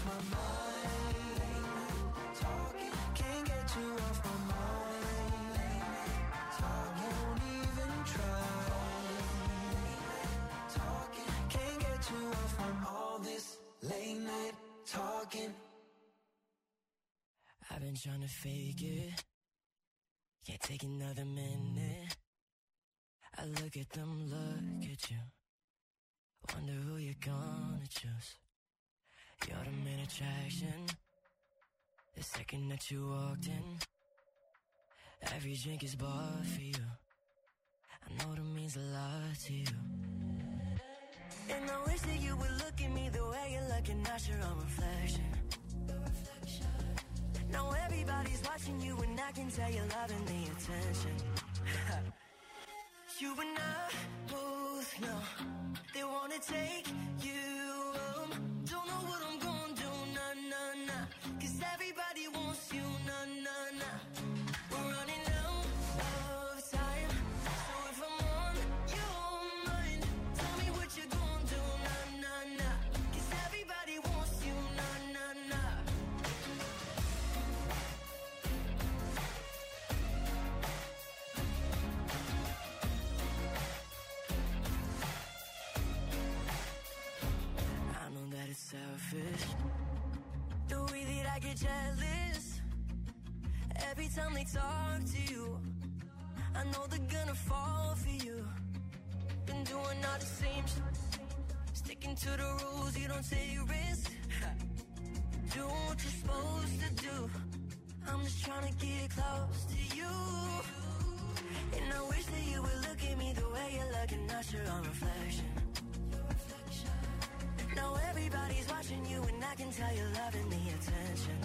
my mind. Talking, can't get you off my mind. Won't even try. Talking, can't get you off from all this late night talking. I've been trying to fake it, can't take another minute. I look at them, look at you, wonder who you're gonna choose. You're the main attraction, the second that you walked in. Every drink is bought for you, I know that means a lot to you. And I wish that you would look at me the way you're looking at your own reflection. Now everybody's watching you and I can tell you're loving the attention. You and I both know they wanna take you home. Don't know what I'm gonna do, nah, nah, nah. Cause everybody wants you, nah, nah, nah. We're running out of time, so if I'm on your mind, tell me what you're gonna do, nah, nah, nah. Cause everybody wants you, nah, nah, nah. I know that it's selfish, the way that I get jealous every time they talk to you. I know they're gonna fall for you. Been doing all the same shit, sticking to the rules, you don't take risks. Do what you're supposed to do. I'm just trying to get close to you. And I wish that you would look at me the way you're looking at your own reflection. Now everybody's watching you and I can tell you're loving the attention.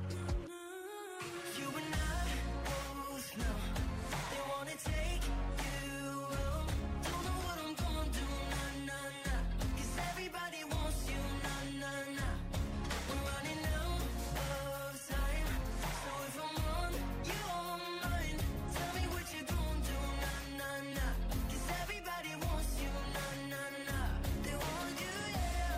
You and I both know they wanna take you home. Don't know what I'm gonna do, nah, nah, nah. Cause everybody wants you, nah, nah, nah. We're running out of time, so if I'm on your mind, tell me what you're gonna do, nah, nah, nah. Cause everybody wants you, nah, nah, nah. They want you, yeah.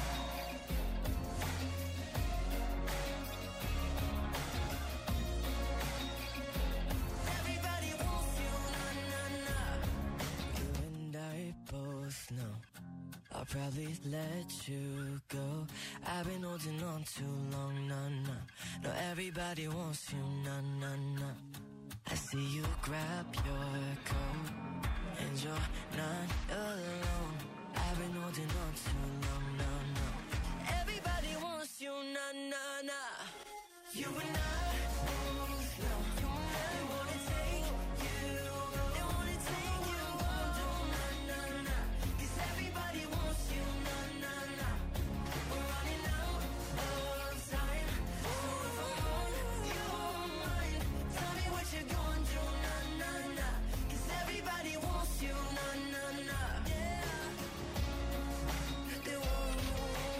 Everybody wants you, nah, nah, nah. You and I both know I'll probably let you go. I've been holding on too long, nah, nah. No, everybody wants you, nah, nah, nah. I see you grab your coat and you're not alone. I've been holding on too long, nah, nah. Everybody wants you, nah, nah, nah. You and I both know they wanna take you, they wanna take you home, nah, nah, nah. Cause everybody wants you, nah, nah, nah. We're running out of time, so if I'm on your mind, tell me what you're gonna do, nah, nah, nah. Cause everybody wants you, nah, nah, nah. Yeah, they want you.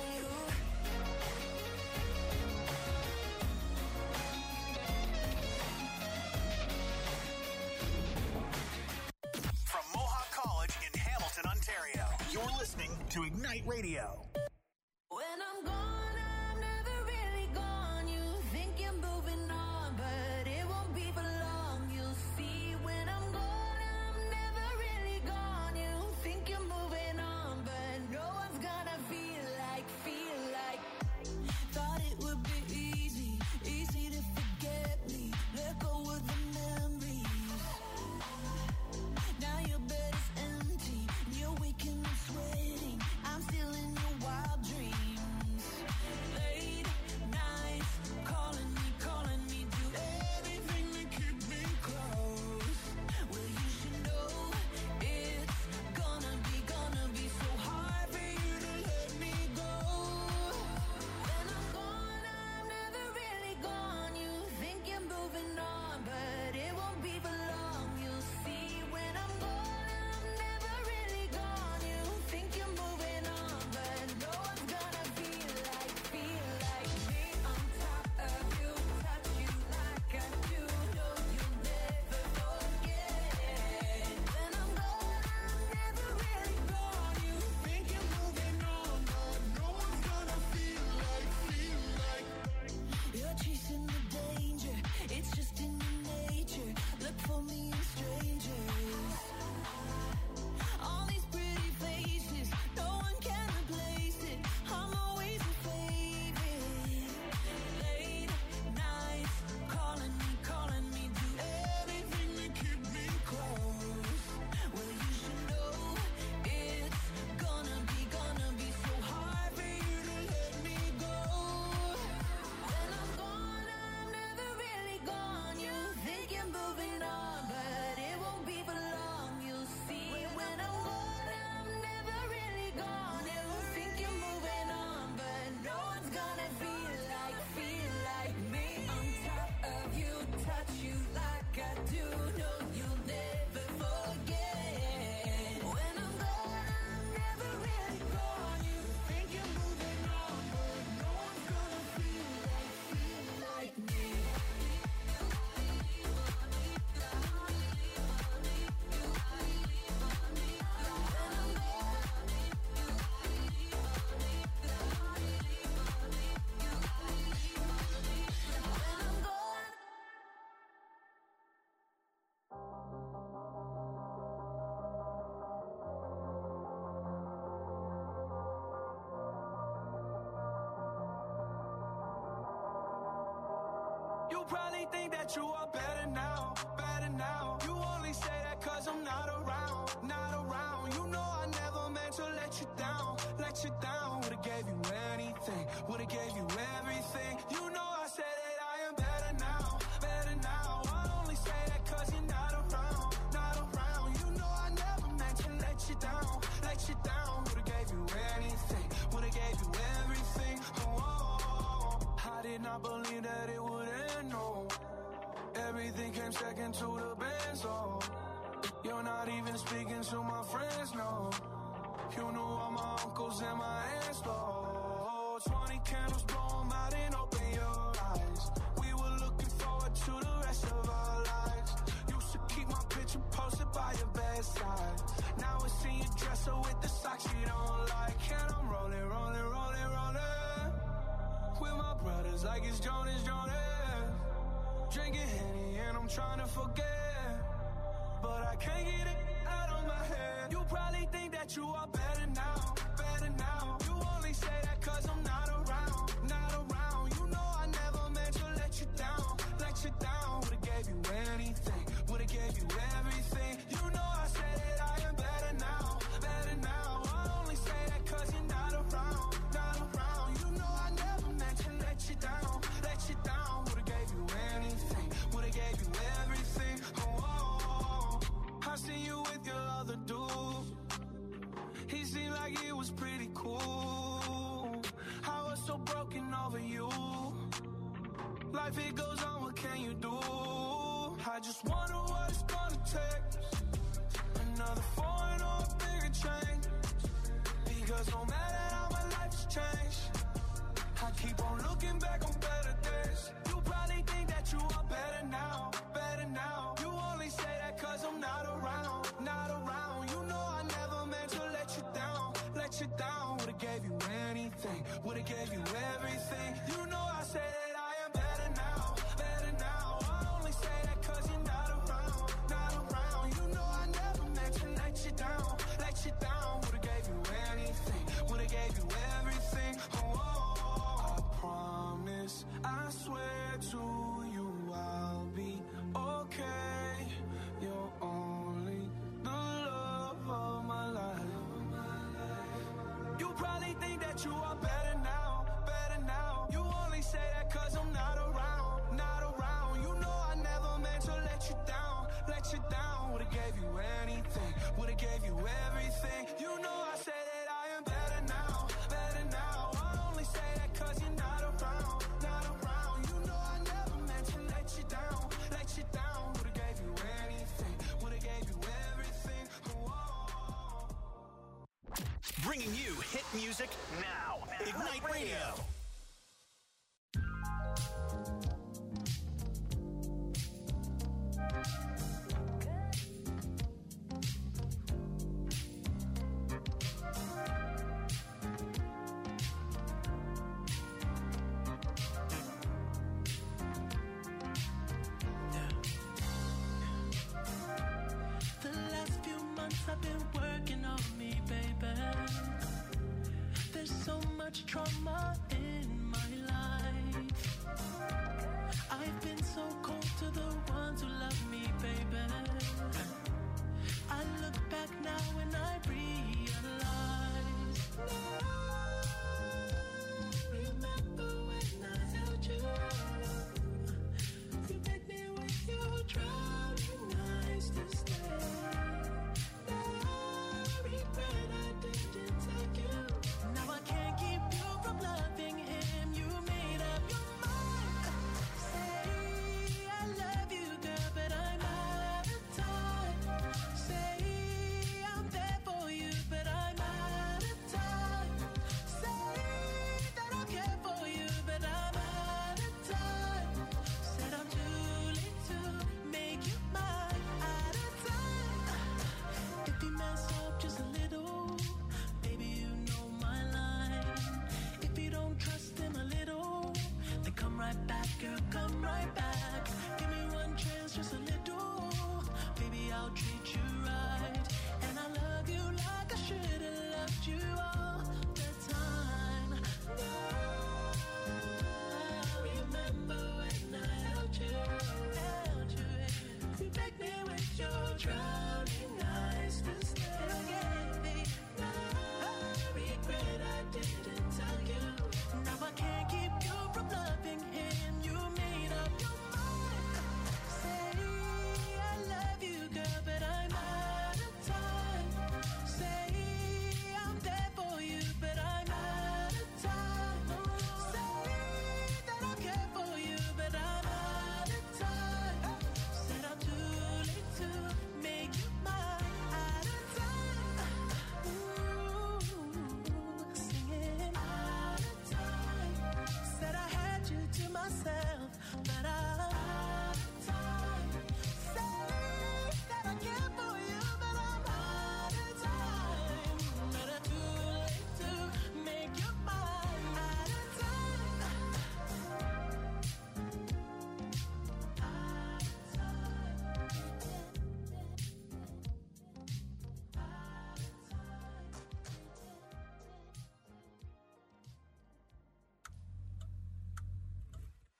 From Mohawk College in Hamilton, Ontario, you're listening to Ignite Radio. When I'm gone, I'm never really gone. You think you're moving on, but it won't be for long. You'll see when I'm gone, I'm never really gone. You think you're moving on, but no one's gonna feel like. Thought it would be easy to forget me. Let go of the memories. Now your bed is empty, and you're waking up sweating. I'm still in your wild probably think that you are better now, better now. You only say that cause I'm not around, not around. You know I never meant to let you down, let you down. Would've gave you anything, would've gave you everything. You know I said that I am better now, better now. I only say that cause you're not around, not around. You know I never meant to let you down, let you down. Would've gave you anything, would've gave you everything. I did not believe that it would end, no. Everything came second to the benzo. You're not even speaking to my friends, no. You knew all my uncles and my aunts, though. 20 candles, blow 'em out and open your eyes. We were looking forward to the rest of our lives. Used to keep my picture posted by your bedside. Now I see your dresser with the socks you don't like. And I'm rolling, rolling, rolling, rolling with my brothers like it's Jonas, Jonas. Drinking Henny and I'm trying to forget, but I can't get it out of my head. You probably think that you are better now, better now. You only say that cause I'm not around, not around. You know I never meant to let you down, let you down. Would've gave you anything, would've gave you everything. You know I said that I am better now, better now. I only say that cause you're not around, not around. You know I never meant to let you down, let you down. Would've gave you anything, would've gave you everything. Oh, I see you with your other dude. He seemed like he was pretty cool. I was so broken over you. Life it goes on, what can you do? I just wonder what it's gonna take. Another foreign or a bigger change. Because no matter how my life has changed, I keep on looking back on better days. You probably think that you are better now, better now. You only say that cause I'm not around, not around. You know I never meant to let you down, let you down. Would've gave you anything, would've gave you everything. You know I said that I am better now, better now. I only say that cause you're not around, not around. You know I never meant to let you down, let you down. Would've gave you anything, would've gave you everything. Oh, I promise, I swear to you I'll be okay. You're only the love of my life. You probably think that you are better now, better now. You only say that cause I'm not around, not around. You know I never meant to let you down, let you down. Would've gave you anything, would've gave you everything. You know I say that I am better now, better now. I only say that cause you're not around, not around. You know I never meant to let you down, let you down. Would've gave you anything, would've gave you everything. Whoa. Bringing you hit music now. Ignite Radio. The last few months I've been working on me, baby. There's so much trauma in my life. I've been so cold to the ones who love me, baby. I look back now and I realize. Remember when I held you? You met me with your drowning eyes to stay. Regret I didn't take you. Now I can't keep you from loving him. You made up your mind. Say I love you, girl, but I'm out of time. Say I'm there for you, but I'm out of time. Say that I care for you, but I'm out of time. Said I'm too late to make you mine. Out of time. If you mess up just a little, baby, you know my line. If you don't trust him a little, then come right back, girl, come right back. Give me one chance, just a little. Baby, I'll treat you right. And I love you like I should have loved you all the time. Now, remember when I held you?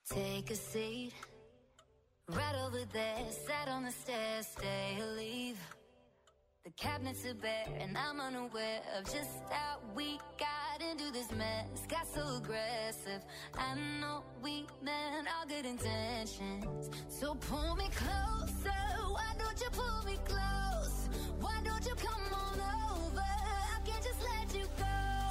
Take a seat, right over there, sat on the stairs, stay or leave. The cabinets are bare and I'm unaware of just how we got into this mess. Got so aggressive, I know we meant all good intentions. So pull me closer, why don't you pull me close? Why don't you come on over, I can't just let you go.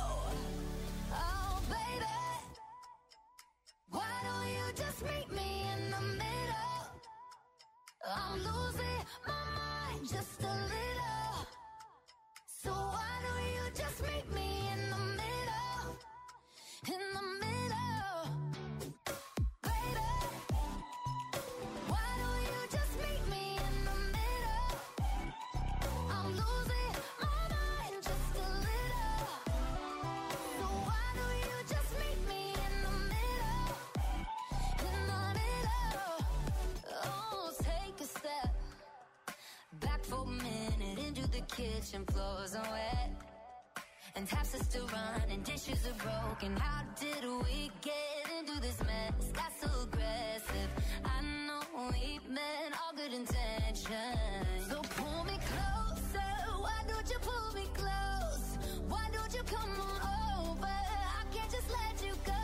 Oh baby, why don't you just meet me in the middle? I'm losing my mind just a little. So why don't you just meet me in the middle? In the middle. Baby, why don't you just meet me in the middle? I'm losing my mind just a little. So why don't you just meet me in the middle? In the middle. Oh, take a step back for a minute into the kitchen, floors are wet and taps are still running, dishes are broken. How did we get into this mess? Got so aggressive, I know we meant all good intentions. So pull me closer, why don't you pull me close? Why don't you come on over, I can't just let you go.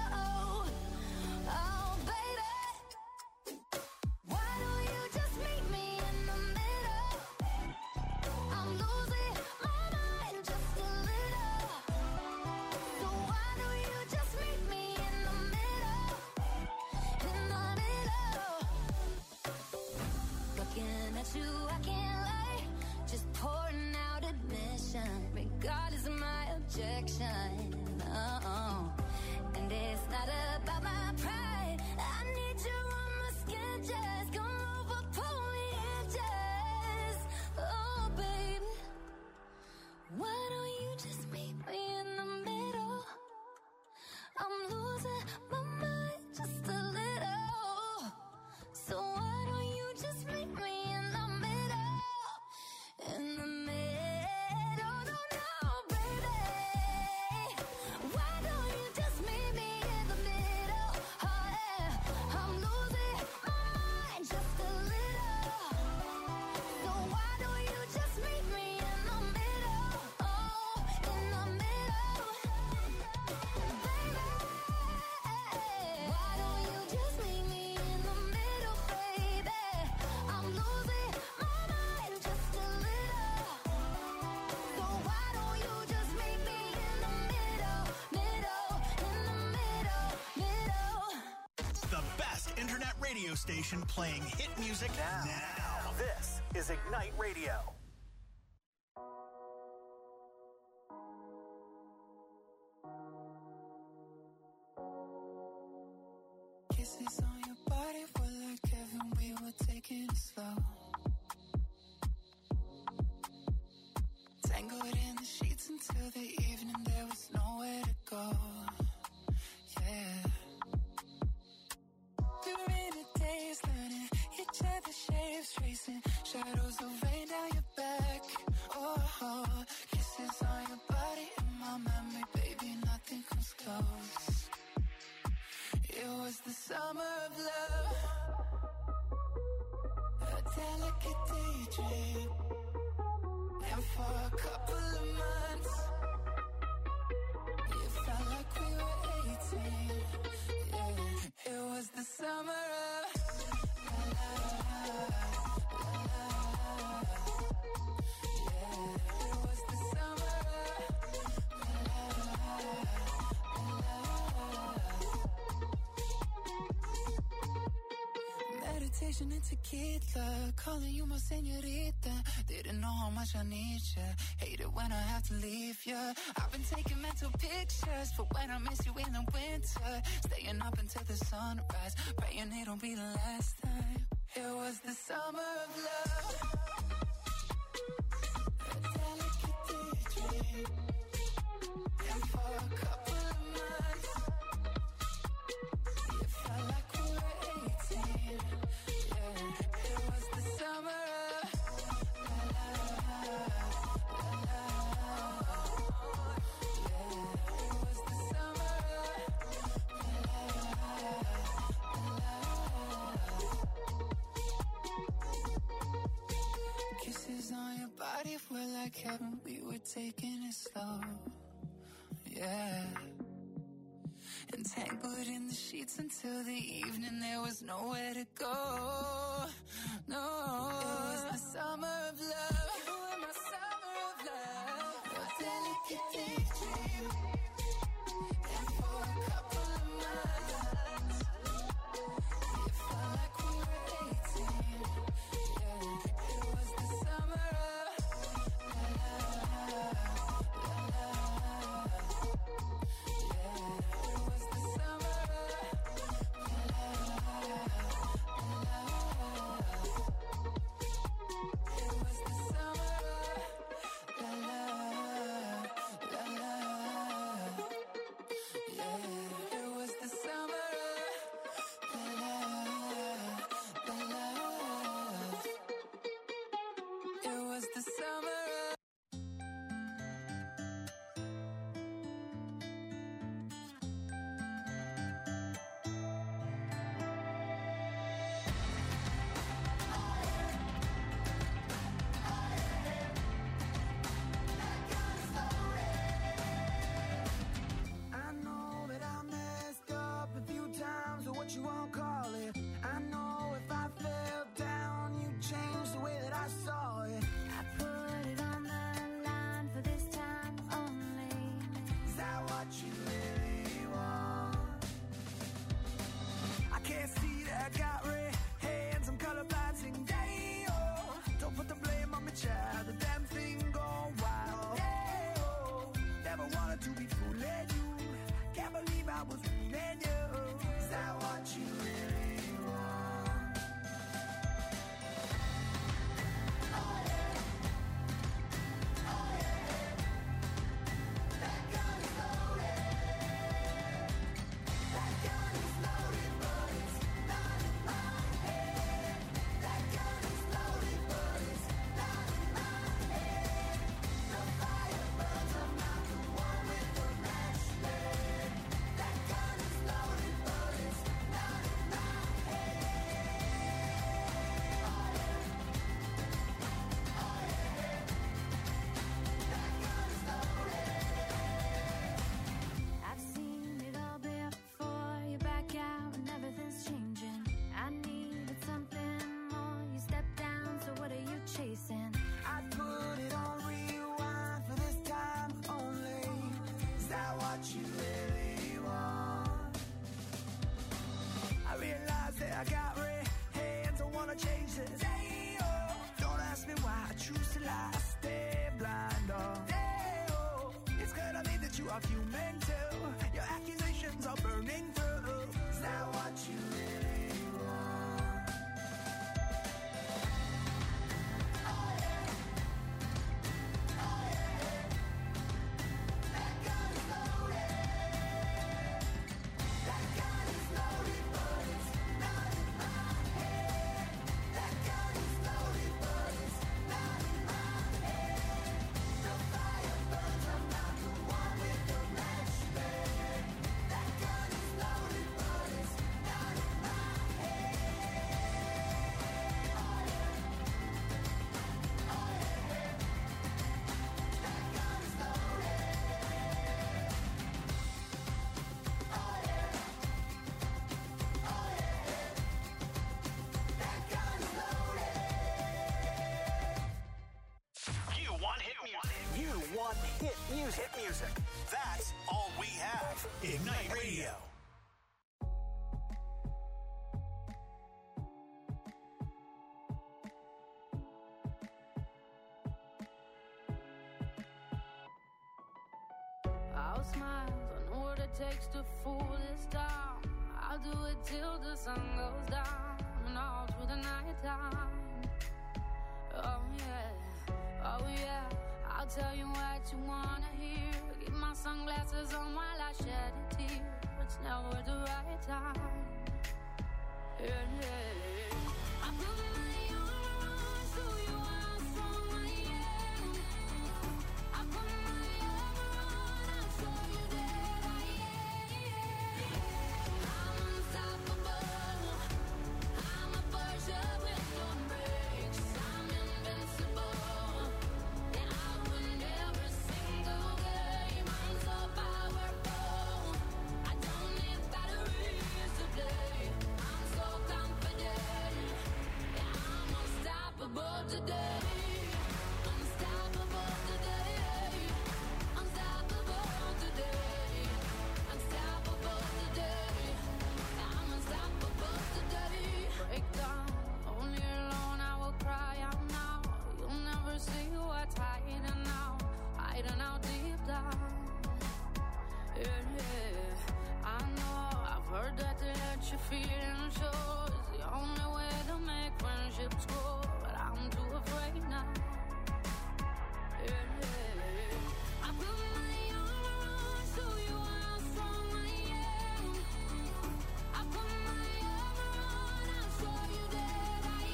Oh baby, why don't you just meet me in the middle? I'm losing my mind just a little. So why don't you just meet me in the middle? In the middle. Looking at you, I can't lie. Just pouring out admission, regardless of my objection. Oh, and it's not about my pride. I need you on my skin, just come over, pull me in, just. Oh, baby, why don't you just meet me in the middle? I'm losing my mind just a little. So why don't you just meet me in the middle? In the middle, no, baby. Why don't you just meet me in the middle? Oh yeah, I'm losing my mind just a little. So why don't you just meet me in the middle? Oh, in the middle. Baby, why don't you just meet me in the middle, baby? I'm losing my mind just a little. So why don't you just meet me in the middle, in the middle. The best internet radio station playing hit music now. This is Ignite Radio. Kisses on your body were like heaven, we were taking it slow. Tangled in the sheets until the evening, there was nowhere to go. Yeah. We were in a daze, learning each other's shapes, tracing shadows of rain down your back. Oh, kisses on your body in my memory, baby, nothing comes close. It was the summer of love, a delicate daydream. And for a couple of months, it felt like we were 18. Yeah, it was the summer of la la la, la la la. Yeah, it was the summer of la la la, la la la. Meditation and tequila, calling you my señorita. Didn't know how much I need ya. Hate it when I have to leave ya. I've been taking mental pictures for when I miss you in the winter. Staying up until the sunrise, praying it'll be the last time. It was the summer of love, a delicate daydream. And for a couple of months, it felt like we were 18. Yeah, it was the summer of la la la, la la la. Yeah, it was the summer of la la la, la la la. Yeah. Entangled in the sheets until the evening, there was nowhere to go. No, it was the summer of love. You were my summer of love. Your delicate daydream. And for a couple of months, it felt like we were 18. Yeah, it was the summer of love. What you won't call it. I know if I fell down, you'd change the way that I saw it. I put it on the line for this time only. Is that what you really want? I can't see that I got red hands, I'm colorblind, sing day, oh. Don't put the blame on me, child, the damn thing gone wild. Hey, oh. Never wanted to be fooling you, can't believe I was fooling you. Is that what you really want? Oh yeah, oh yeah. That gun is loaded. That gun is loaded, but it's not in my head. That gun is loaded, but it's not in my head. The fire burns, I'm not the one with the match lit. That gun is loaded, but it's not in my head. Oh yeah, oh yeah. That gun is loaded. I've seen it all before. You back out and everything's changing. I needed something more. You step down, so what are you chasing? I put it on rewind for this time only. Is that what you really want? I realize that I got red hands, I wanna change this. Hey, oh. Don't ask me why I choose to lie, I stay blind, oh. Hey, oh. It's clear to me that you are human too. Your accusations are burning through. Is that what you really want? Oh yeah, oh yeah. That gun is loaded. That gun is loaded, but it's not in my head. That gun is loaded, but it's not in my head. The fire burns, I'm not the one with the match lit. That gun is loaded, but it's not in my head. Oh yeah, oh yeah. That gun is loaded. Oh yeah, oh yeah. That gun is loaded. You want hit music. You want hit music. Hit music. That's all we have. Ignite Radio. I'll smile, I know what it takes to fool this town. I'll do it till the sun goes down and all through the night time. Oh yeah, I'll tell you what you wanna hear. Keep my sunglasses on while I shed a tear. It's never the right time. Yeah. I put my armor on, show you how strong I am. I put my armor on, I'll show you that I am. I'm unstoppable. I'm a Porsche with no brakes. I'm invincible. And I win every single game. your feelings show is the only way to make friendships grow. But I'm too afraid now. Yeah. I put my arm around, show you how strong I am. I put my arm around, I'll show you that I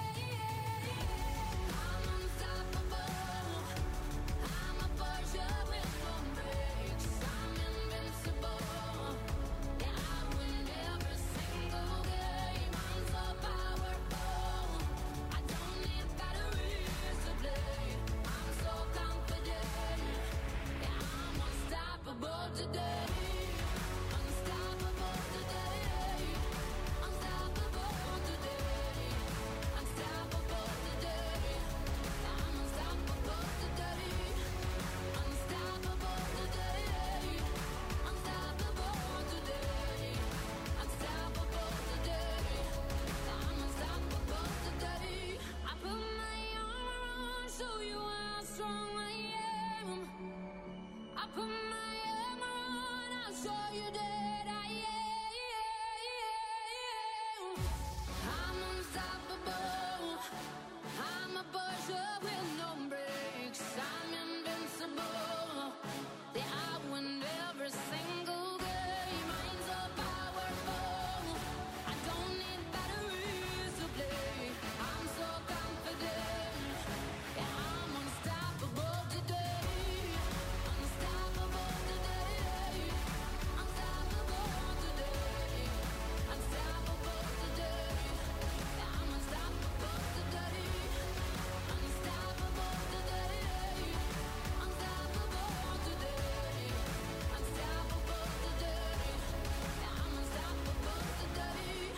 am. I'm unstoppable. I'm a Porsche with no brakes. I'm invincible. Yeah, I win every single game. I'm so powerful. I don't need batteries to play. I'm so confident. Yeah, I'm unstoppable today. Unstoppable today. Unstoppable today. Unstoppable today. I'm unstoppable today. Unstoppable today. Unstoppable today. Unstoppable today. I'm unstoppable today. I put my arm around, show you how strong I am. I put my arm around, I'll show you that I am. I'm unstoppable. I'm a Porsche with no brakes. I'm invincible. Yeah, I win every single game. I'm so powerful. I don't need batteries to play. I'm so confident. Yeah, I'm unstoppable today. Unstoppable today. Unstoppable today. Unstoppable today. Yeah, I'm unstoppable today. Unstoppable today. Unstoppable today. Unstoppable today. Yeah, I'm unstoppable today.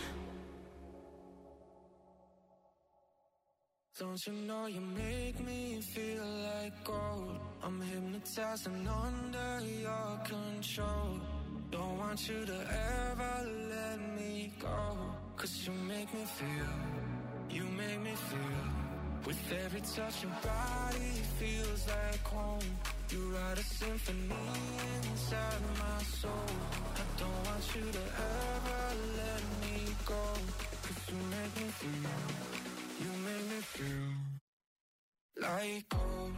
Don't you know you make me feel like gold? I'm hypnotized and under your control. Don't want you to ever let me go. 'Cause you make me feel, you make me feel. With every touch your body feels like home. You write a symphony inside my soul. I don't want you to ever let me go. 'Cause you make me feel, you make me feel like gold.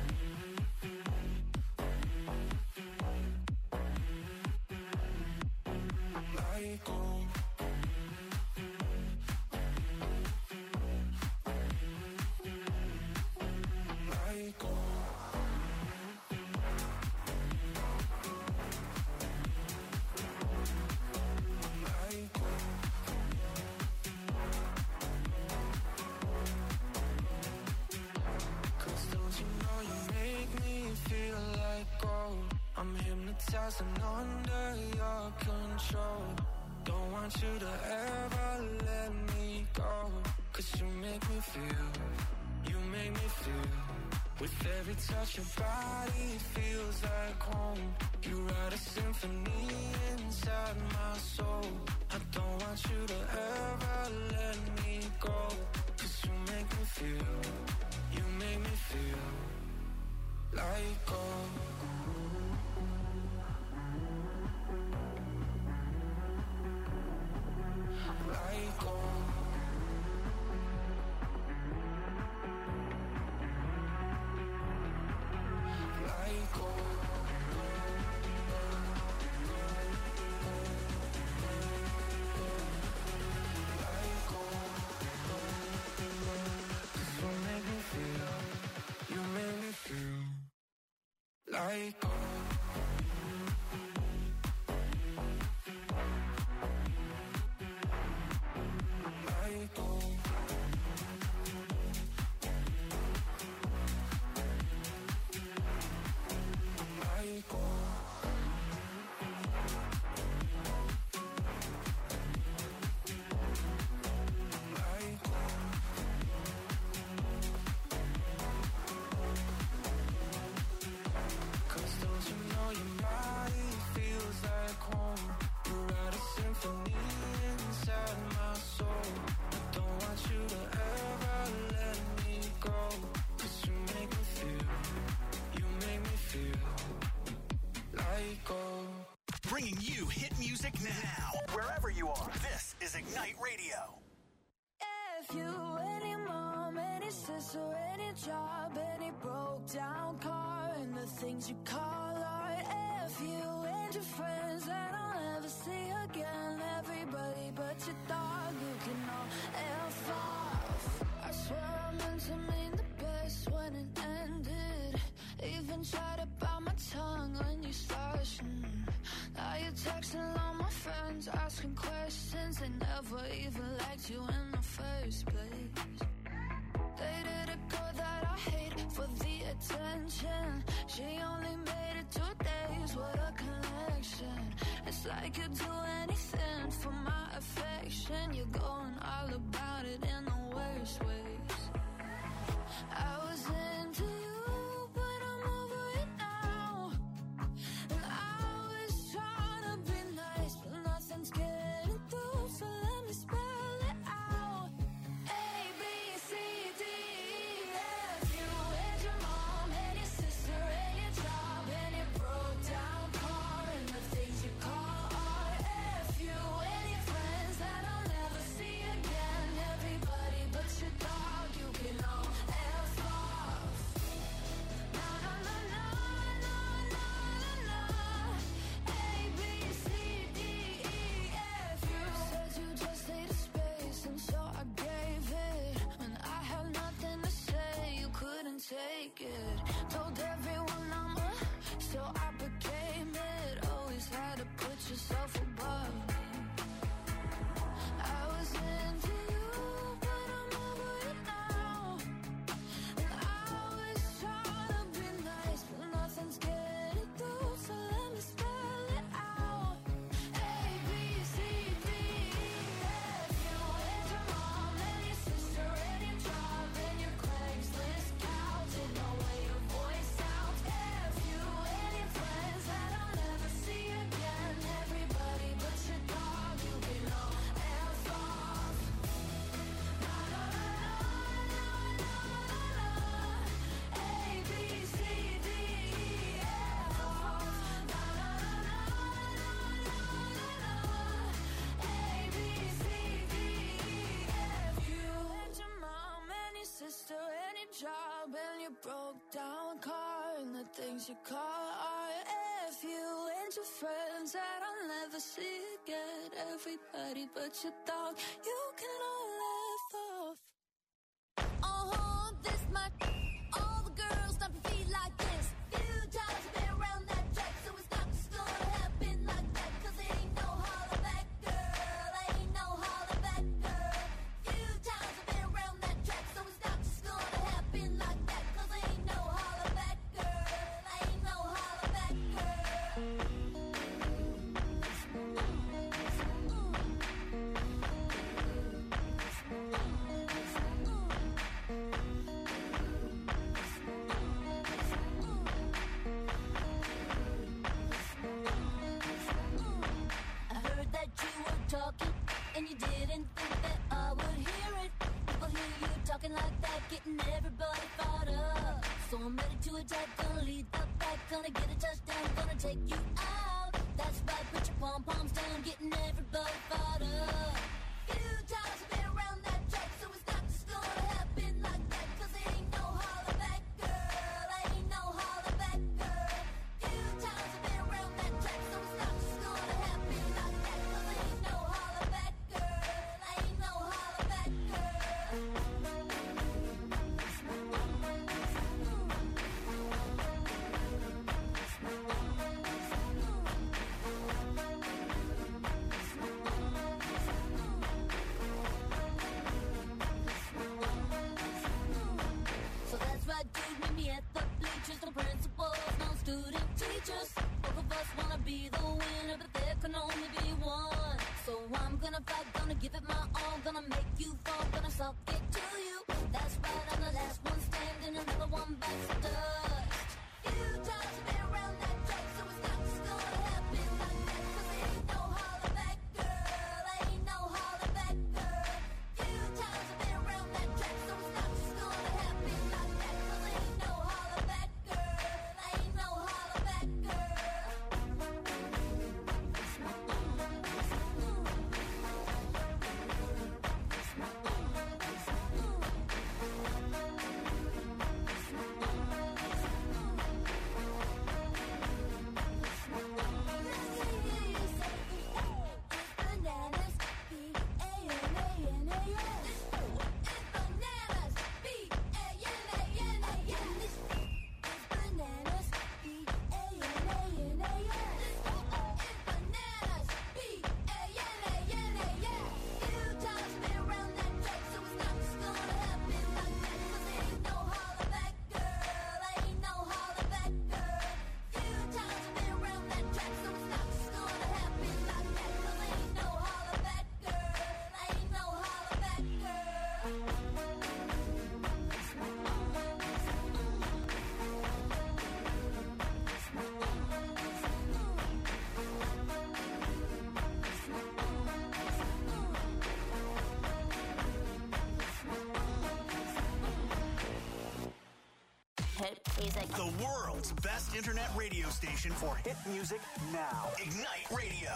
Like gold. Like gold. Like gold. Cause don't you know you make me feel like gold? I'm hypnotized and under your control. Don't want you to ever let me go. 'Cause you make me feel, you make me feel. With every touch your body feels like home. You write a symphony inside my soul. I don't want you to ever let me go. 'Cause you make me feel, you make me feel like gold. Like gold. Like gold. Like gold. 'Cause you make me feel, you make me feel like gold. Like gold. Like gold. Like gold. Cause don't you know your body feels like home? You write a symphony inside my soul. I don't want you to ever let me go. 'Cause you make me feel, you make me feel like gold. Bringing you hit music now. Wherever you are, this is Ignite Radio. If you, any mom, any sister, any job, any broke down car, and the things you call art. If you and your friends that I'll never see again, everybody but your dog, you can all F off. I swear I meant to mean the best when it ended. Even tried to bite my tongue when you started. Now you're texting all my friends, asking questions. They never even liked you in the first place. Dated a girl that I hate for the attention. She only made it 2 days, what a connection. It's like you'd do anything for my affection. You're going all about it in the worst ways. I was into you, but I'm over it now. And I was trying to be nice, but nothing's getting through, so let me spell it out. A, B, C, D, E, F. You and your mom, and your sister, and your job, and your broke down car, and the things you call art. F. You and your friends that I'll never see again. Everybody but your dog, you can all F off. Na na na na na na na na. A, B, C, D, E, F. You said you just needed space, and so I gave it. When I had nothing to say, you couldn't take it. Told everyone I'm a, so I became it. Always had to put yourself above me. I was into you, but I'm over it now. And I was trying to be nice, but nothing's getting through, so let me spell it out. A, B, C, D, E, F. You and your mom, and your sister, and your job, and your Craigslist couch, and the way your voice sounds. F. You and your friends that I'll never see again. Everybody but your dog, you can all F off. Na na na na na na na. A, B, C, D, E, F off. Na na na na na na na. A, B, C, D, E, F. You and your mom, and your sister, and your job, and your broke down car, and the things you call art. F. You and your friends that I'll never see again. Everybody but your dog, you can all F off. This might all the girls stomp your feet like this. Few times I've been around that track, so it's not just gonna happen like that. 'Cause ain't no holler back, girl. Ain't no holler back, girl. Few times I've been around that track, so it's not just gonna happen like that. 'Cause ain't no holler back, girl. Ain't no holler back, girl. I heard that you were talking, and you didn't think that I would hear it. People hear you talking like that, getting everybody fired up. So I'm ready to attack, gonna lead the pack, gonna get a touchdown, gonna take you out. That's right, put your pom-poms down, getting everybody fired up. Few times I've been around that track, so it's not just gonna happen like that. 'Cause ain't no holler back, girl. Ain't no holler back, girl. Few times I've been around that track, so it's not just gonna happen like that. 'Cause ain't no holler back, girl. Ain't no holler back, So that's right, dude, meet me at the bleachers. No principals, no student teachers. Both of us wanna be the winner, but there can only be one. So I'm gonna fight, gonna give it my all, gonna make you fall, gonna suck it to you. That's right, I'm the last one standing, another one bites the dust. Few times I've been around that track, so it's not just gonna happen like that. 'Cause ain't no holler back, girl. Ain't no holler back, girl. Few times I've been around that track, so it's not just gonna happen like that. 'Cause ain't no holler back, girl. Ain't no holler back, girl. The world's best internet radio station for hit music now. Ignite Radio.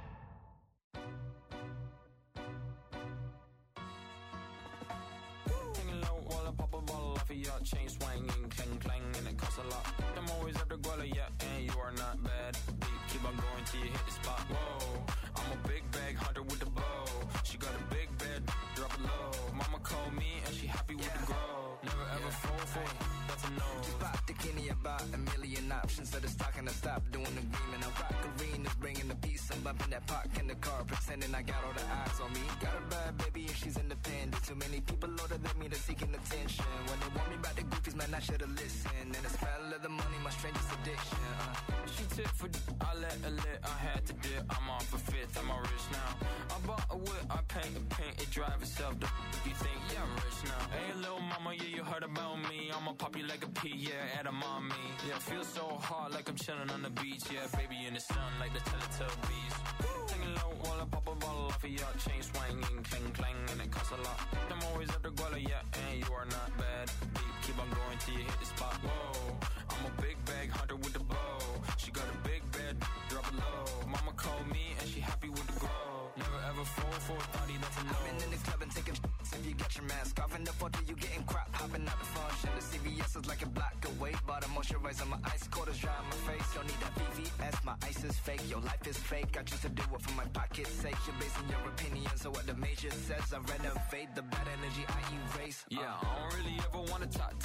Taking low while I pop a bottle off of your chain swinging, clang clang, and it costs a lot. I'm always after Guala, yeah, and you are not bad. Deep, keep on going till you hit the spot. Whoa, I'm a big bag hunter with the bow. She got a big bed, drop it low. Mama called me and she happy with the grow. Never ever fall for it, that's a no. Just pop the Kenny about a million options. So it's talking to stop doing the green. And I rock arenas, bringing the peace. I'm bumping that park in the car, pretending I got all the eyes on me. Got a bad baby and she's independent. Too many people older than me, they're seeking attention. When they want me about the goofies, man, I should've listened. And the smell of the money, my strangest addiction. She tip for I let her lit, I had to dip. I'm off a fifth, I'm all rich now. I bought a whip, I paint it drive itself. You think, yeah, I'm rich now. Hey, little mama, yeah, you heard about me. I'ma pop you like a pea, yeah, at a mommy. Yeah, feel so hot like I'm chilling on the beach. Yeah, baby in the sun like the Teletubbies. Taking low while I pop a bottle off of your chain swinging, clang clang, and it costs a lot. I'm always after Guala, yeah, and you are not bad. Deep, keep on going till you hit the spot. Whoa, I'm a big bag hunter with the bow. She got a big bed, drop it low. Mama called me and she happy with the grow. Never ever fall for a thotty, that's a no. I've been in the club and taking shots. If you get your mask off in the photo, you getting crap. Hopping out the function. The CVS is like a block away. Bought a moisturizer, my ice quarters dry on my face. Don't need that VVS, my ice is fake. Your life is fake. I choose to do it for my pocket's sake. You're basing your opinions on what the major says. I renovate the bad energy I erase. Yeah, I don't really ever wanna top.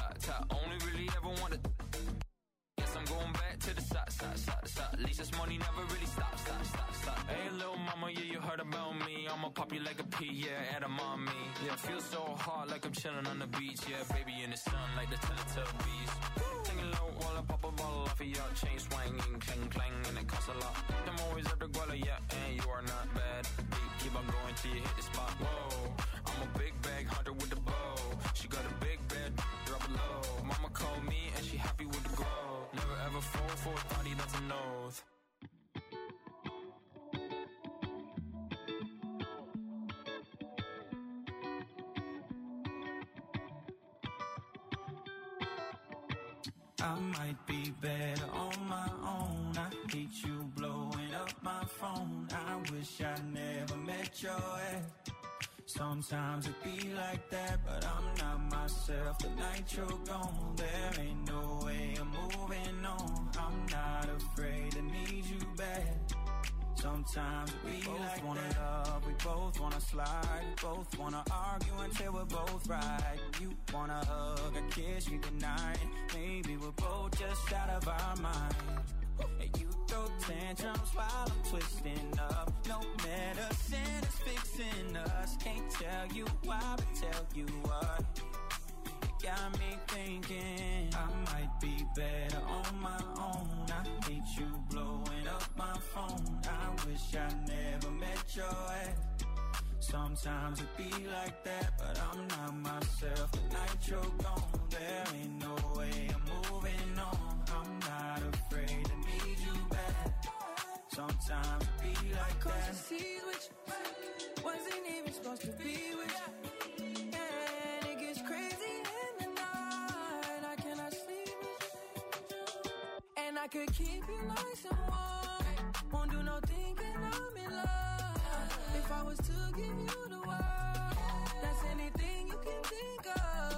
Only really ever wanna. Guess I'm going back to the side. At least this money never really stops. Hey, little mama, yeah, you heard about me. I'ma pop you like a pea, yeah, at a mommy. Yeah, feel so hot like I'm chilling on the beach. Yeah, baby in the sun like the Teletubbies. Taking low while I pop a bottle off of your chain swinging, clang clang, and it costs a lot. I'm always after Guala, yeah, and you are not bad. Deep, keep on going till you hit the spot. Whoa, I'm a big bag hunter with the bow. She got a big bed, drop it low. Mama called me and she happy with the grow. Never ever fall for a thotty, that's a nose. I might be better on my own. I hate you blowing up my phone. I wish I never met your ex. Sometimes it be like that, but I'm not myself. The night you're gone, there ain't no way I'm moving on. I'm not afraid to need you back. Sometimes we both like wanna that. Love, we both wanna slide, we both wanna argue until we're both right. You wanna hug, a kiss, you goodnight. Maybe we're both just out of our mind. And you throw tantrums while I'm twisting up. No medicine is fixing us. Can't tell you why, but tell you what. It got me thinking I might be better on my own. I hate you blowing up my phone. I wish I never met your ex. Sometimes it be like that, but I'm not myself. The night you're gone, there ain't no way I'm moving on. I'm not afraid to need you back. Sometimes it be like that. Which wasn't even supposed to be with you. And it gets crazy in the night. I cannot sleep with you. And I could keep you nice and warm. Won't do no thinking I'm in love. If I was to give you the world, that's anything you can think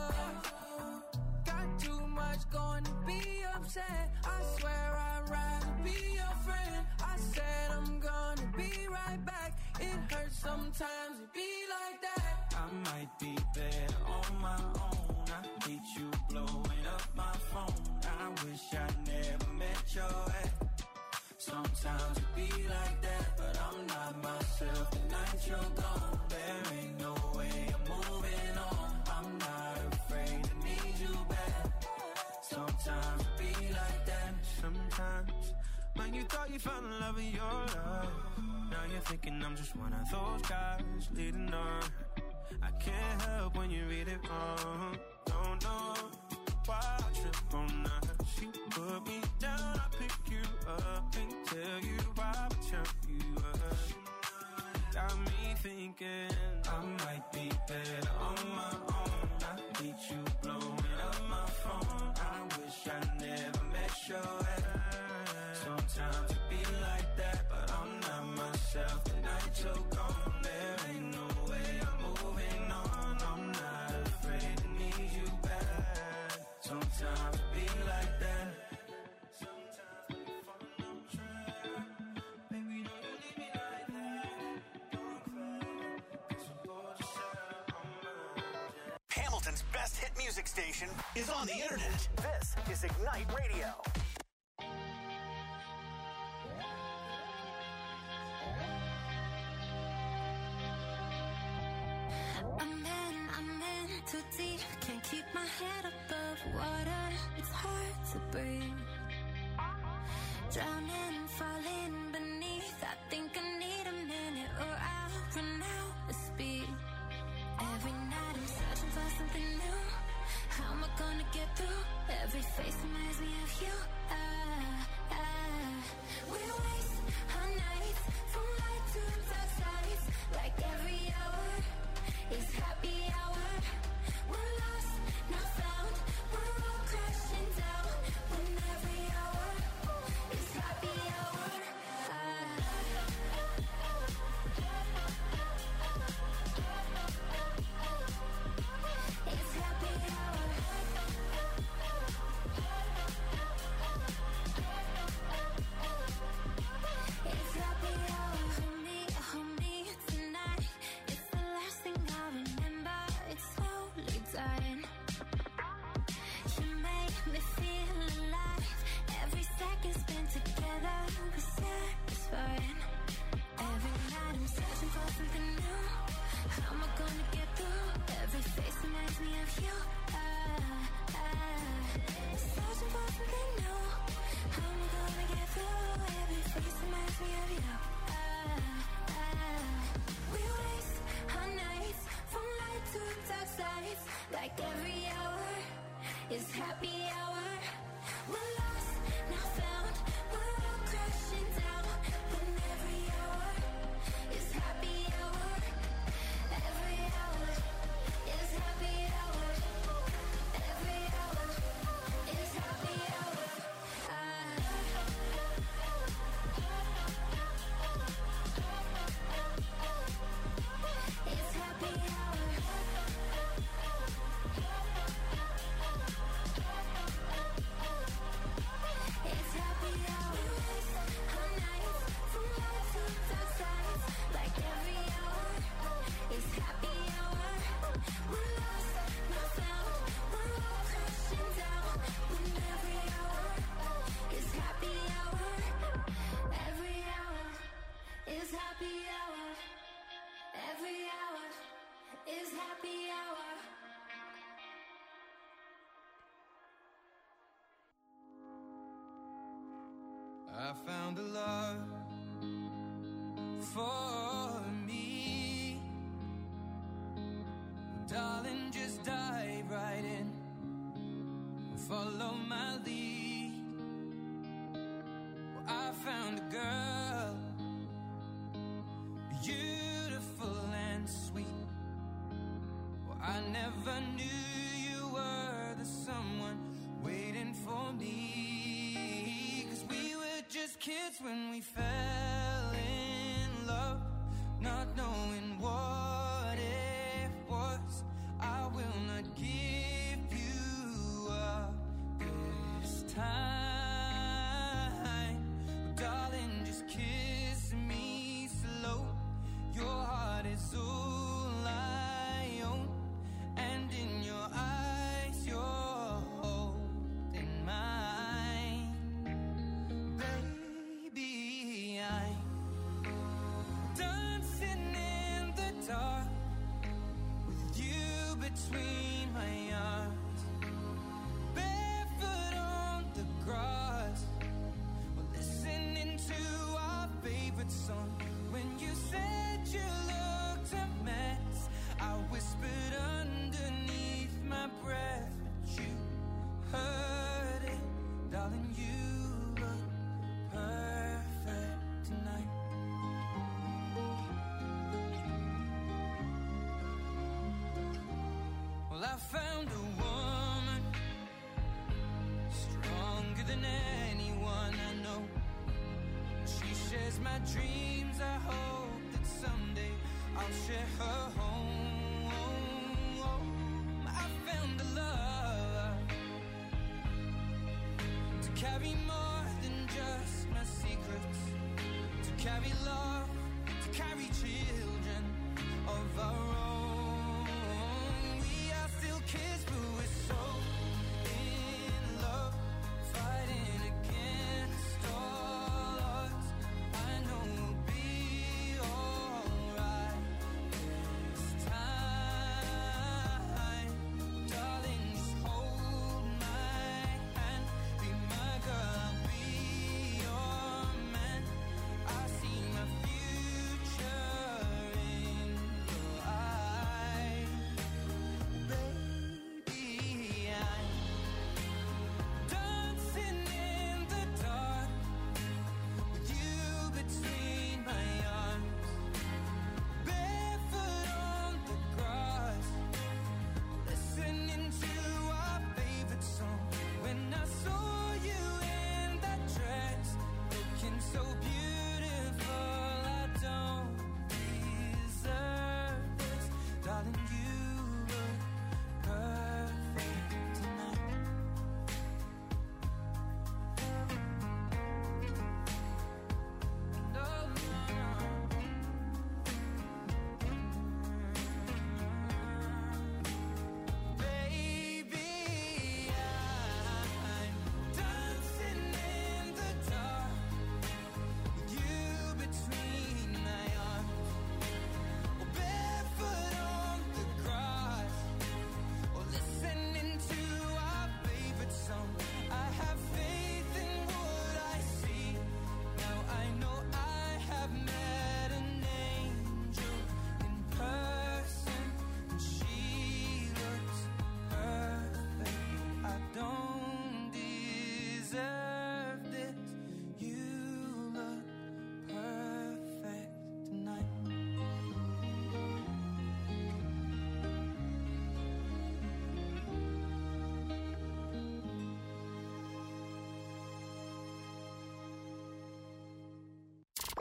of. Got too much going to be upset. I swear I'd rather be your friend. I said I'm gonna be right back. It hurts sometimes to be like that. I might be better on my own. I hate you blowing up my phone. I wish I never met your ex. Sometimes it be like that, but I'm not myself. The night you're gone, there ain't no way I'm moving on. I'm not afraid to need you back. Sometimes it be like that. Sometimes, man, you thought you found the love of your life. Now you're thinking I'm just one of those guys leading on. I can't help when you read it wrong. Don't know why I trip on that. She put me down, I pick you up. Can't tell you why, but tell you up. Got me thinking I might be better on my own. I hate you blowing up my phone. I wish I hit music station is on the internet. This is Ignite Radio. I'm in too deep. Can't keep my head above water. It's hard to breathe. Drowning, falling beneath. I think I need a minute or I'll run out of speed. Every night I'm searching for something new. How am I gonna get through? Every face reminds me of you. We waste our nights from light to dark sides. Like every hour is happy hour. We're lost, not found. We're all crashing down. When every hour is happy hour. It's happy hour. It's happy hour. Hold me tonight. It's the last thing I remember. It's slowly dying. You make me feel alive. Every second spent together was satisfying. Every night I'm searching for something new. How am I gonna get through? Every face reminds me of you. Searching for something new. How am I gonna get through? Every face reminds me of you. We waste our nights from light to dark sides. Like every hour is happy hour. We're lost, not found. We're all crashing down. When every hour is happy hour. Every hour is happy hour. Every hour is happy hour. It's happy hour. It's happy hour. Our nights from light to dark sides. Like every hour is happy hour. We're lost, not found. We're all crashing down. When every hour is happy hour. Every hour is happy hour. Every hour is happy hour. I found a love for me. Darling, just dive right in. Follow my lead. Well, I found a girl, beautiful and sweet. Well, I never knew you were the someone waiting for me. 'Cause we were just kids when we fell in love, not knowing what it was. I will not give you up this time. Darling, just kiss me slow. Your heart is all I own, and in your eyes you're holding mine. Baby, I'm dancing in the dark with you between my arms, barefoot on the grass. We're listening to our favorite song. When you said you looked a mess, I whispered underneath my breath, but you heard it. Darling, you look perfect tonight. Well, I found a woman stronger than anyone I know. She shares my dreams. I hope that someday I'll share her home. I found a love to carry more than just my secrets, to carry love, to carry children of our own. We are still kids, but we're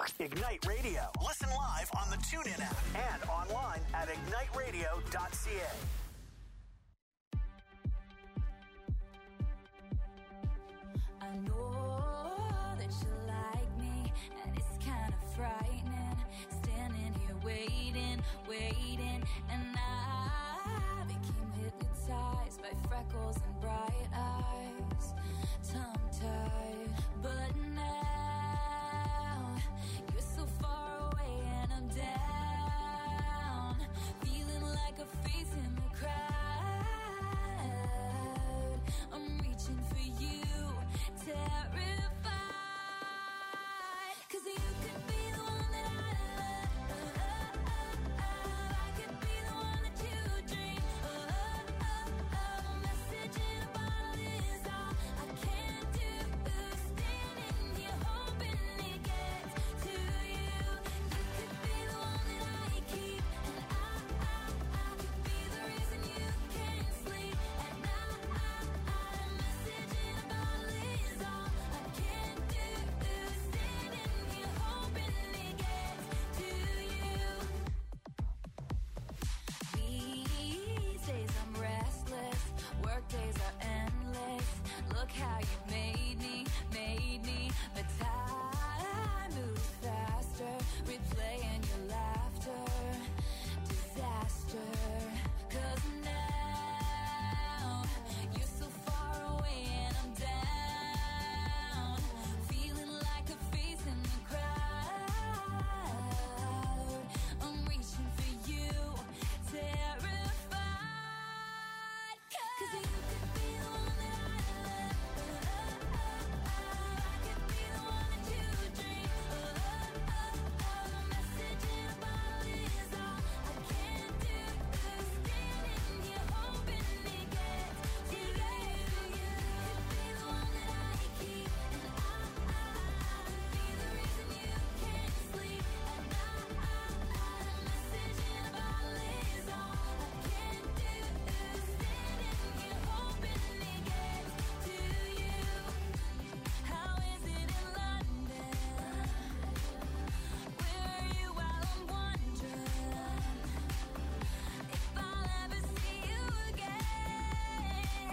Ignite Radio. Listen live on the TuneIn app and online at igniteradio.ca. I know that you like me, and it's kind of frightening. Standing here waiting, and I became hypnotized by freckles and bright eyes, tongue-tied. But now you're so far away, and I'm down, feeling like a face in the crowd. I'm reaching for you, terrified, 'cause you could be the one that I love. I could be the one that you dream. A message in a bottle is all I can do. Standing here hoping it gets to you. You could be the one that I keep, and I could be the reason you can't sleep at night. A message in a bottle is all I can do. Standing here hoping it gets to you. These days I'm restless, work days are endless. Look how you made me, but time moves faster, replaying your laughter, disaster. 'Cause now you're so far away, and I'm down, feeling like a face in the crowd. I'm reaching for you, terrified, 'cause you could be the one that I love. I could be the one that you dream. A message in a bottle is all I can do. Standing here hoping it gets to you. You could be the one that I keep, and I could be the reason you can't sleep at night. A message in a bottle is all I can do. Standing here hoping it gets to you. How is it in London? Where are you while I'm wondering if I'll ever see you again?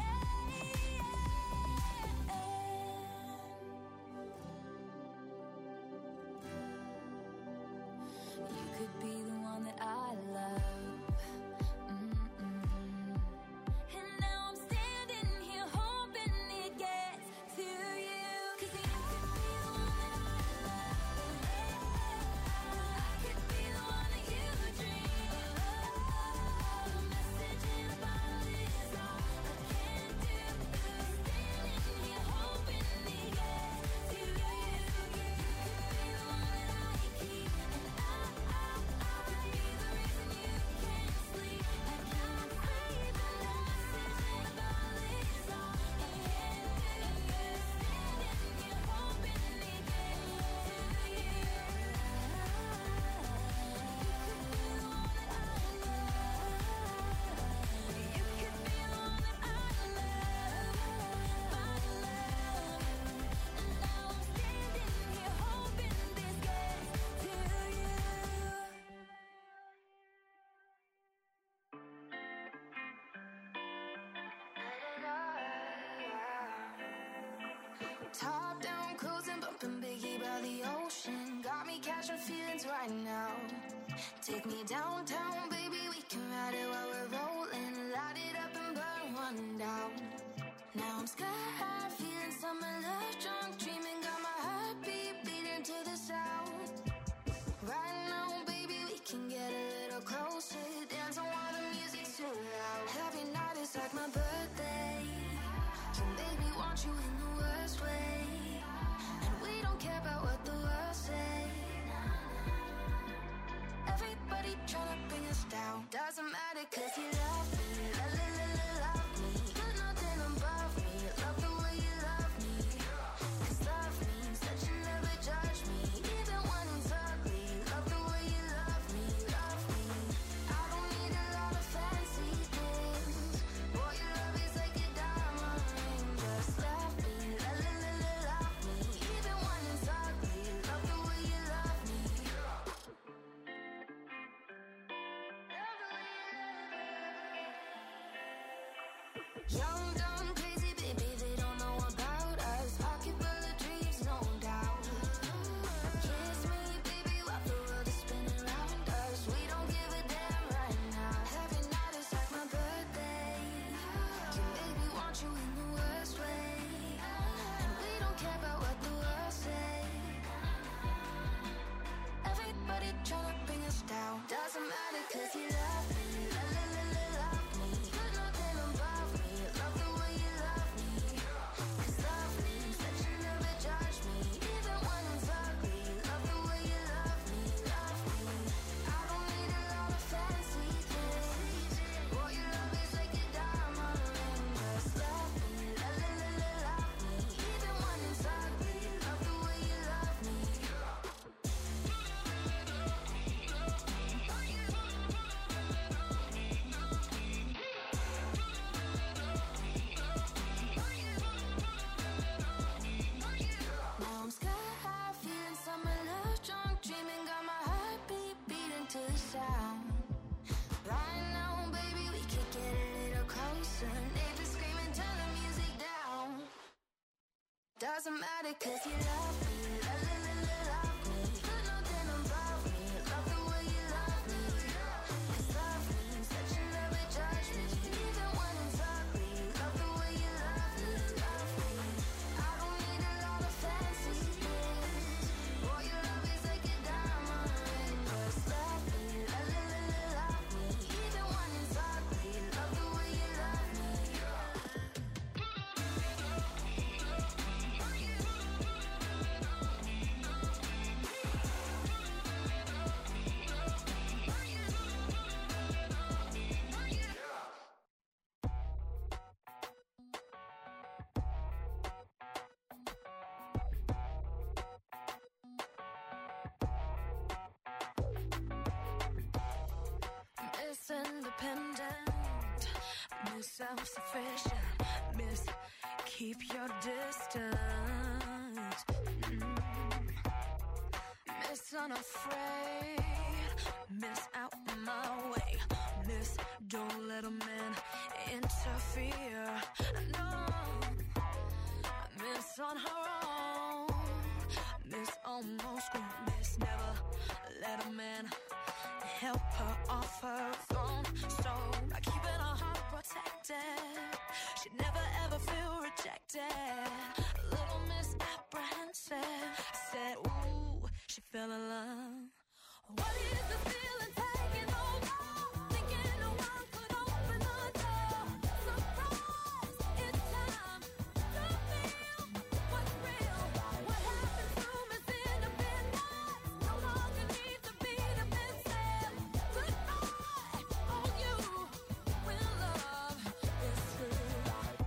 You could be the one that I love. And now I'm standing here hoping it gets to you. 'Cause you could be the one that I love. I could be the one that you dream. A message in a bottle is all I can do. Standing here hoping it gets to you. You could be the one that I keep, and I could be the reason you can't sleep at night. A message in a bottle is all I can do. Standing here hoping it gets to you. You could be the one that I love. You could be the one that I love, my love. And now I'm standing here hoping this gets to you. Top down, cruising, bumping Biggie by the ocean. Got me catching feelings right now. Take me downtown, baby, we can ride it while we're rolling. Light it up and burn one down. Now I'm sky high, feeling summer love, drunk, dreaming. Got my heartbeat beating to the sound. Right now, baby, we can get a little closer. Dance on while the music's too loud. Every night is like my birthday. You made me want you in the worst way. And we don't care about what the world say. Everybody tryna bring us down. Doesn't matter 'cause you love me. Love me. You're nothing above me. Love the way you love me. 'Cause love means that you never judge me. Even when it's ugly. Love the way you love me. I don't need a lot of fancy things. Boy, your love is like a diamond ring. Just love me. Love me. Even when it's ugly. Love the way you love me. Young, dumb, crazy, baby, they don't know about us. Pocket full of dreams, no doubt. Kiss me, baby, while the world is spinning around us. We don't give a damn right now. Every night is like my birthday. Can baby want you in the worst way. And we don't care about what the world say. Everybody tryna bring us down. Doesn't matter 'cause you love me. Love me. Put nothing above me. Love the way you love me. 'Cause love means that you never judge me. Even when it's ugly. Love the way you love me. Love me. I don't need a lot of fancy things. Boy, your love is like a diamond ring. Just love me. Love me. Even when it's ugly. Love the way you love me. Now I'm sky high, feeling summer love, drunk, dreaming, got my heartbeat beating to the sound. Right now, baby, we could get a little closer. Neighbors screaming, turn the music down. Doesn't matter 'cause you love me. Love me. Put nothing above me. Love the way you love me. 'Cause love means that you never judge me. Even when it's ugly. Love the way you love me. Love me. I don't need a lot of fancy things. Boy, your love is like a diamond ring. Just love me. Love me. Even when it's ugly. Love the way you love me. Miss Independent, Miss Self-Sufficient, Miss Keep Your Distance, Miss Unafraid, Miss Out My Way, Miss Don't Let a Man Interfere, no, Miss On Her Own, Miss Almost Grown, Miss Never Let a Man help her off her throne. So by keeping her heart protected, she'd never ever feel rejected. A little misapprehensive, I said, ooh, she fell in love. What is the feeling taking over? Thinking no one could open the door. Surprise, it's time to feel what's real. What happened to Miss Independence? No longer need to be defensive. Goodbye, oh you, when love is true.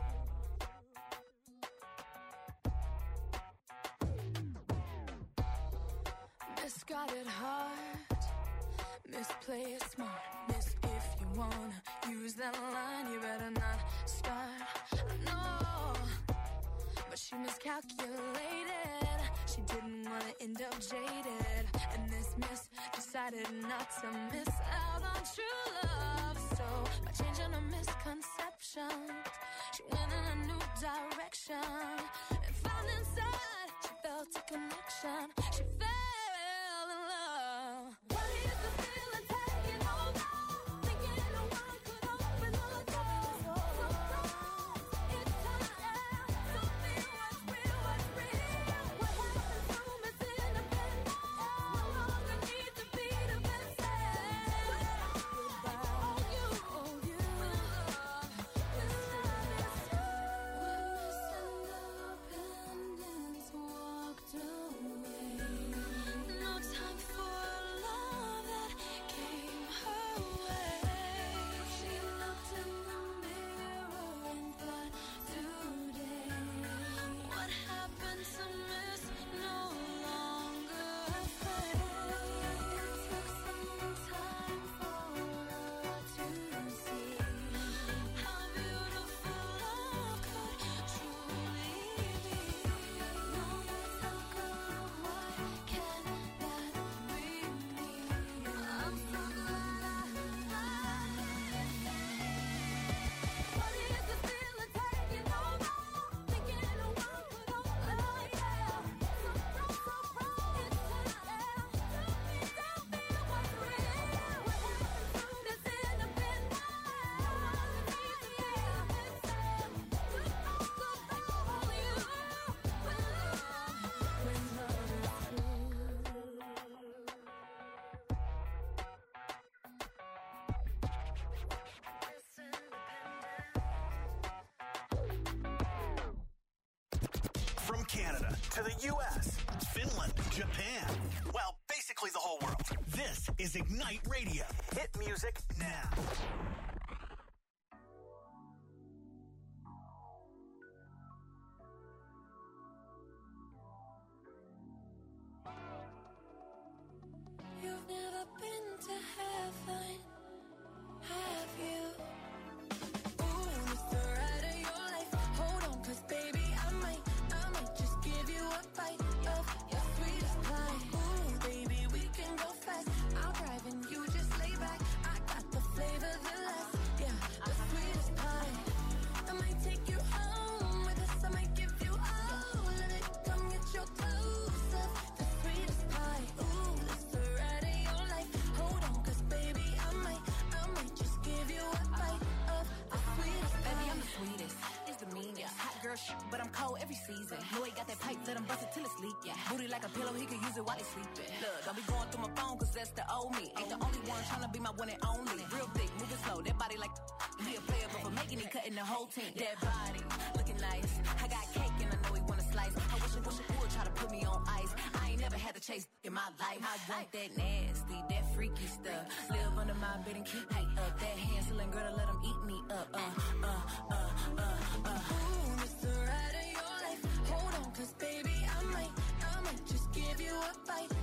Miss got it hard, Miss play it smart, Miss if you wanna use that line, you better not start. No, but she miscalculated. She didn't wanna end up jaded, and this miss decided not to miss out on true love. So by changing her misconceptions, she went in a new direction and found inside she felt a connection. She fell in love. What is the feeling taking over? Thinking no one could open the door. Surprise, it's time to feel what's real, what's real. What happened to Miss Independence? No longer need to be defensive. Goodbye, oh you, when love is true. When Miss Independence walked away. to the U.S., Finland, Japan. Well, basically the whole world. This is Ignite Radio. Hit music now. You've never been to heaven, have you? Ooh, it's the ride of your life. Hold on, 'cause baby, I might just give you a bite of your sweetest pie. Ooh, baby, we can go fast. I'll drive and you just lay back. I got the flavor, the last, yeah, the sweetest pie. I might take you home with us. I might give you all of it. Come get your clothes up, the sweetest pie. Ooh, it's the ride of your life. Hold on, 'cause baby, I might just give you a bite of the sweetest pie. Baby, I'm the sweetest. It's the meanest. Hot girl shit, but I'm cold every season. Know he got that pipe, let him bust it till it's leak. Yeah. Booty like a pillow, he could use it while he's sleeping. Look, don't be going through my phone, 'cause that's the old me. Ain't the only one tryna be my one and only. Real thick, moving slow, that body like he a player, but for making it, cutting the whole team. That body, looking nice. I got cake and I know he wanna slice. I wish he would try to put me on ice. I ain't never had to chase in my life. I want that nasty, that freaky stuff. Live under my bed and keep me up. That Hansel girl to let him eat me up. Ooh, it's the ride of your life. Hold on, 'cause baby, I might just give you a bite